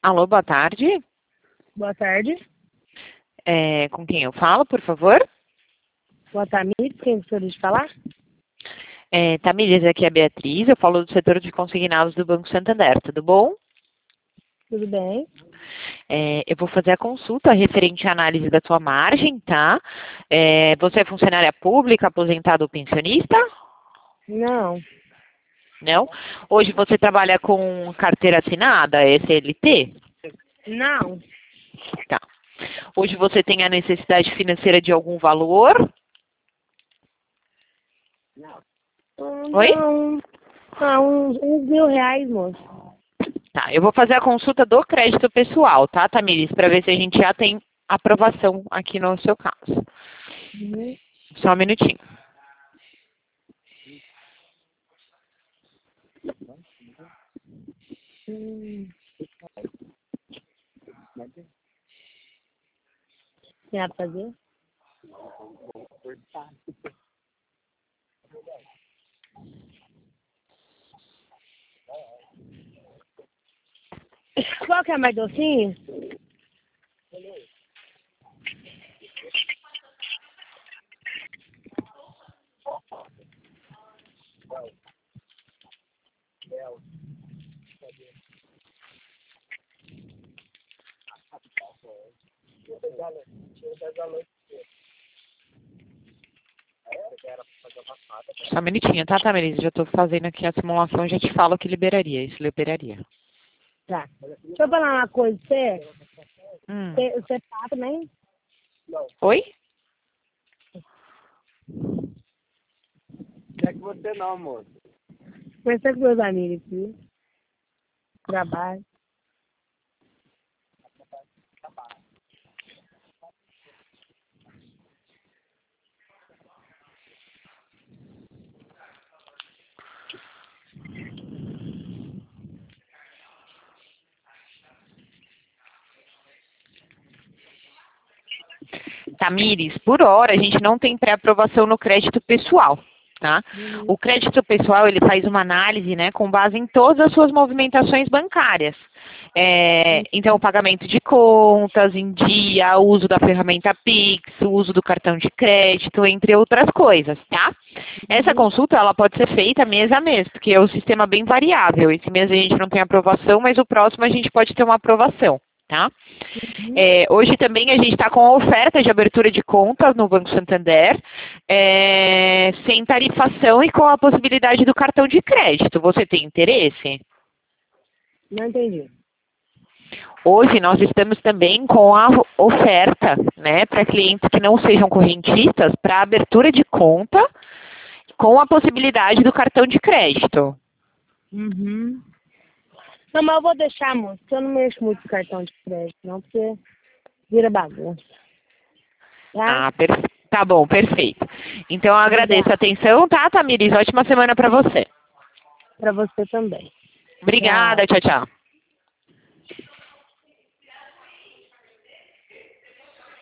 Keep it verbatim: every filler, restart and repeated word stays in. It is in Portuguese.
Alô, boa tarde. Boa tarde. É, com quem eu falo, por favor? Boa tarde. Quem gostaria de falar? É, Tamires, aqui é a Beatriz, eu falo do setor de consignados do Banco Santander, tudo bom? Tudo bem? É, eu vou fazer a consulta referente à análise da sua margem, tá? É, você é funcionária pública, aposentado ou pensionista? Não. Não? Hoje você trabalha com carteira assinada, S L T? Não. Tá. Hoje você tem a necessidade financeira de algum valor? Oi? Não. Ah, uns, uns mil reais, moço. Tá, eu vou fazer a consulta do crédito pessoal, tá, Tamires? Para ver se a gente já tem aprovação aqui no seu caso. Uhum. Só um minutinho. Hum. Tem a fazer? Qual que é mais docinho? Só um minutinho, tá, Tamires? Já estou fazendo aqui a simulação, já te falo que liberaria, isso liberaria. Tá. Deixa eu falar uma coisa pra você. Hum. Você, você tá também? Oi? Não é que você não, moço. Conversei com meus amigos aqui. Trabalho. Tamires, por hora a gente não tem pré-aprovação no crédito pessoal, tá? Uhum. O crédito pessoal, ele faz uma análise, né, com base em todas as suas movimentações bancárias. É, então, o pagamento de contas em dia, o uso da ferramenta Pix, o uso do cartão de crédito, entre outras coisas, tá? Essa consulta, ela pode ser feita mês a mês, porque é um sistema bem variável. Esse mês a gente não tem aprovação, mas o próximo a gente pode ter uma aprovação, tá? É, hoje também a gente está com a oferta de abertura de contas no Banco Santander, é, sem tarifação e com a possibilidade do cartão de crédito. Você tem interesse? Não entendi. Hoje nós estamos também com a oferta, né, para clientes que não sejam correntistas, para abertura de conta com a possibilidade do cartão de crédito. Uhum. Não, mas eu vou deixar, moço, porque eu não mexo muito com cartão de crédito, não, porque vira bagunça. Tá? Ah, per- tá bom, perfeito. Então eu agradeço a Obrigada. atenção, tá, Tamires? Ótima semana para você. Pra você também. Obrigada, tchau, tchau.